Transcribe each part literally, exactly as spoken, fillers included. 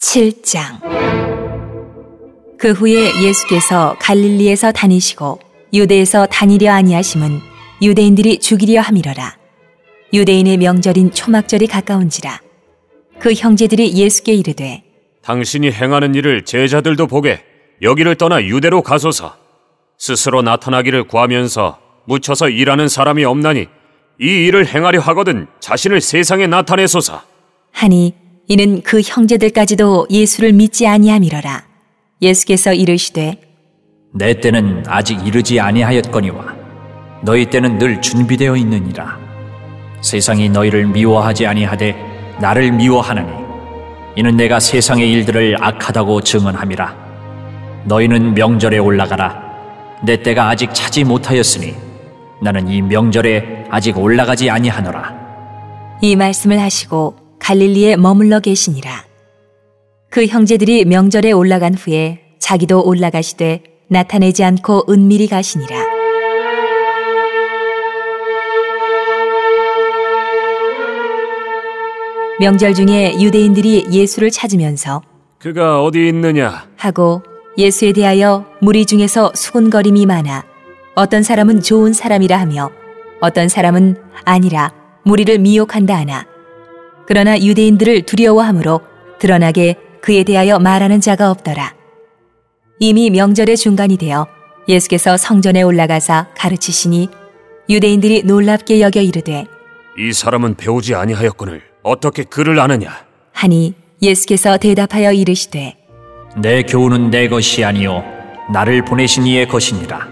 칠 장. 그 후에 예수께서 갈릴리에서 다니시고 유대에서 다니려 아니하심은 유대인들이 죽이려 함이러라. 유대인의 명절인 초막절이 가까운지라. 그 형제들이 예수께 이르되 당신이 행하는 일을 제자들도 보게 여기를 떠나 유대로 가소서. 스스로 나타나기를 구하면서 묻혀서 일하는 사람이 없나니 이 일을 행하려 하거든 자신을 세상에 나타내소서. 하니 이는 그 형제들까지도 예수를 믿지 아니함이러라. 예수께서 이르시되 내 때는 아직 이르지 아니하였거니와 너희 때는 늘 준비되어 있느니라. 세상이 너희를 미워하지 아니하되 나를 미워하나니 이는 내가 세상의 일들을 악하다고 증언함이라. 너희는 명절에 올라가라. 내 때가 아직 차지 못하였으니 나는 이 명절에 아직 올라가지 아니하노라. 이 말씀을 하시고 갈릴리에 머물러 계시니라. 그 형제들이 명절에 올라간 후에 자기도 올라가시되 나타내지 않고 은밀히 가시니라. 명절 중에 유대인들이 예수를 찾으면서 그가 어디 있느냐 하고 예수에 대하여 무리 중에서 수군거림이 많아 어떤 사람은 좋은 사람이라 하며 어떤 사람은 아니라 무리를 미혹한다 하나 그러나 유대인들을 두려워함으로 드러나게 그에 대하여 말하는 자가 없더라. 이미 명절의 중간이 되어 예수께서 성전에 올라가사 가르치시니 유대인들이 놀랍게 여겨 이르되 이 사람은 배우지 아니하였거늘 어떻게 그를 아느냐 하니 예수께서 대답하여 이르시되 내 교훈은 내 것이 아니요 나를 보내신 이의 것이니라.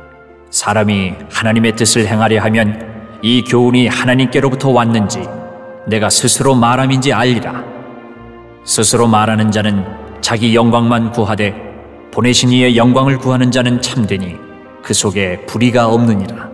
사람이 하나님의 뜻을 행하려 하면 이 교훈이 하나님께로부터 왔는지 내가 스스로 말함인지 알리라. 스스로 말하는 자는 자기 영광만 구하되 보내신 이의 영광을 구하는 자는 참되니 그 속에 불의가 없느니라.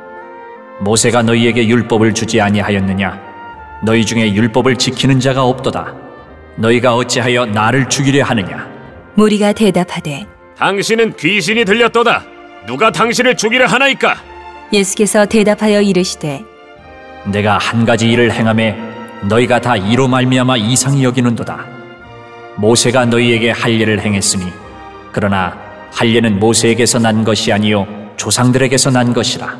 모세가 너희에게 율법을 주지 아니하였느냐? 너희 중에 율법을 지키는 자가 없도다. 너희가 어찌하여 나를 죽이려 하느냐? 무리가 대답하되 당신은 귀신이 들렸도다. 누가 당신을 죽이려 하나이까? 예수께서 대답하여 이르시되 내가 한 가지 일을 행하매 너희가 다 이로 말미암아 이상히 여기는도다. 모세가 너희에게 할례를 행했으니 그러나 할례는 모세에게서 난 것이 아니요 조상들에게서 난 것이라.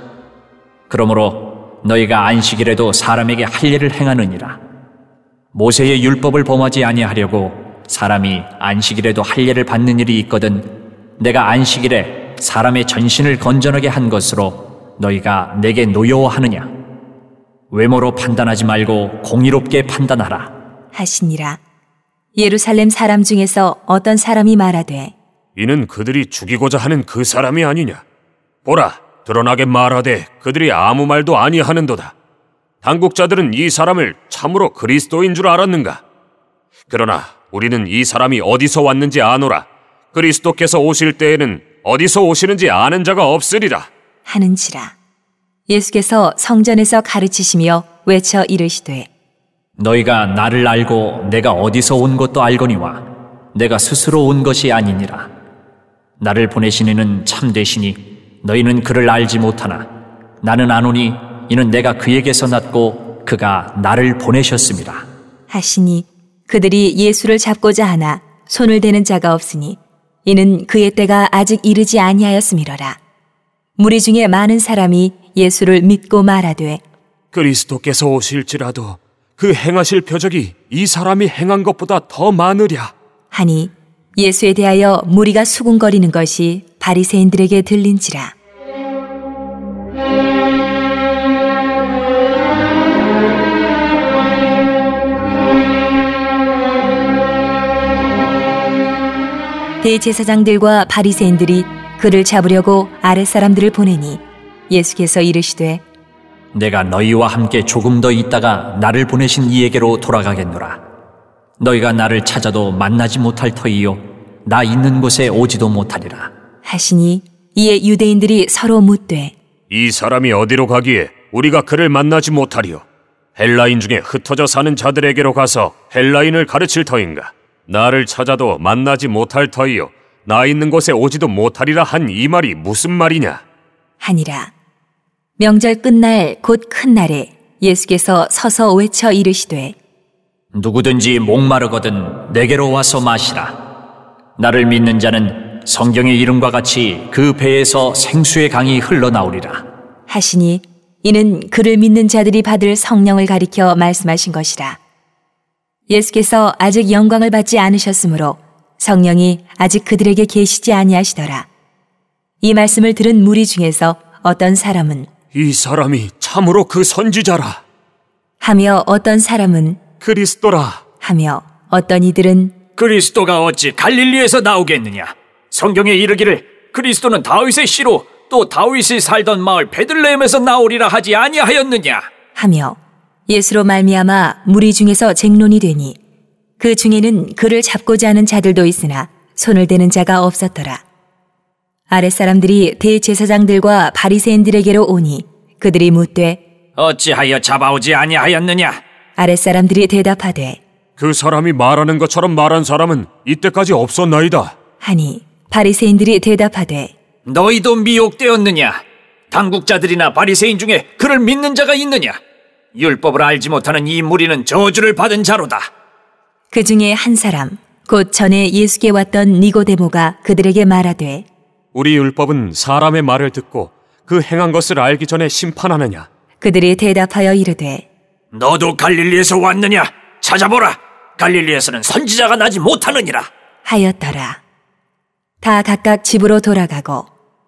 그러므로 너희가 안식일에도 사람에게 할례를 행하느니라. 모세의 율법을 범하지 아니하려고 사람이 안식일에도 할례를 받는 일이 있거든 내가 안식일에 사람의 전신을 건전하게 한 것으로 너희가 내게 노여워하느냐? 외모로 판단하지 말고 공의롭게 판단하라 하시니라. 예루살렘 사람 중에서 어떤 사람이 말하되 이는 그들이 죽이고자 하는 그 사람이 아니냐? 보라, 드러나게 말하되 그들이 아무 말도 아니하는도다. 당국자들은 이 사람을 참으로 그리스도인 줄 알았는가? 그러나 우리는 이 사람이 어디서 왔는지 아노라. 그리스도께서 오실 때에는 어디서 오시는지 아는 자가 없으리라 하는지라. 예수께서 성전에서 가르치시며 외쳐 이르시되 너희가 나를 알고 내가 어디서 온 것도 알거니와 내가 스스로 온 것이 아니니라. 나를 보내신 이는 참되시니 너희는 그를 알지 못하나 나는 아노니 이는 내가 그에게서 났고 그가 나를 보내셨습니다 하시니 그들이 예수를 잡고자 하나 손을 대는 자가 없으니 이는 그의 때가 아직 이르지 아니하였음이러라. 무리 중에 많은 사람이 예수를 믿고 말하되 그리스도께서 오실지라도 그 행하실 표적이 이 사람이 행한 것보다 더 많으랴 하니 예수에 대하여 무리가 수군거리는 것이 바리새인들에게 들린지라. 대제사장들과 바리새인들이 그를 잡으려고 아랫사람들을 보내니 예수께서 이르시되 내가 너희와 함께 조금 더 있다가 나를 보내신 이에게로 돌아가겠노라. 너희가 나를 찾아도 만나지 못할 터이요 나 있는 곳에 오지도 못하리라 하시니 이에 유대인들이 서로 묻되 이 사람이 어디로 가기에 우리가 그를 만나지 못하리요? 헬라인 중에 흩어져 사는 자들에게로 가서 헬라인을 가르칠 터인가? 나를 찾아도 만나지 못할 터이요 나 있는 곳에 오지도 못하리라 한 이 말이 무슨 말이냐? 하니라. 명절 끝날 곧 큰 날에 예수께서 서서 외쳐 이르시되 누구든지 목마르거든 내게로 와서 마시라. 나를 믿는 자는 성경의 이름과 같이 그 배에서 생수의 강이 흘러나오리라. 하시니 이는 그를 믿는 자들이 받을 성령을 가리켜 말씀하신 것이라. 예수께서 아직 영광을 받지 않으셨으므로 성령이 아직 그들에게 계시지 아니하시더라. 이 말씀을 들은 무리 중에서 어떤 사람은 이 사람이 참으로 그 선지자라 하며 어떤 사람은 그리스도라 하며 어떤 이들은 그리스도가 어찌 갈릴리에서 나오겠느냐? 성경에 이르기를 그리스도는 다윗의 씨로 또 다윗이 살던 마을 베들레헴에서 나오리라 하지 아니하였느냐? 하며 예수로 말미암아 무리 중에서 쟁론이 되니 그 중에는 그를 잡고자 하는 자들도 있으나 손을 대는 자가 없었더라. 아랫사람들이 대제사장들과 바리새인들에게로 오니 그들이 묻되 어찌하여 잡아오지 아니하였느냐? 아랫사람들이 대답하되 그 사람이 말하는 것처럼 말한 사람은 이때까지 없었나이다 하니 바리새인들이 대답하되 너희도 미혹되었느냐? 당국자들이나 바리새인 중에 그를 믿는 자가 있느냐? 율법을 알지 못하는 이 무리는 저주를 받은 자로다. 그 중에 한 사람 곧 전에 예수께 왔던 니고데모가 그들에게 말하되 우리 율법은 사람의 말을 듣고 그 행한 것을 알기 전에 심판하느냐? 그들이 대답하여 이르되 너도 갈릴리에서 왔느냐? 찾아보라. 갈릴리에서는 선지자가 나지 못하느니라. 하였더라. 다 각각 집으로 돌아가고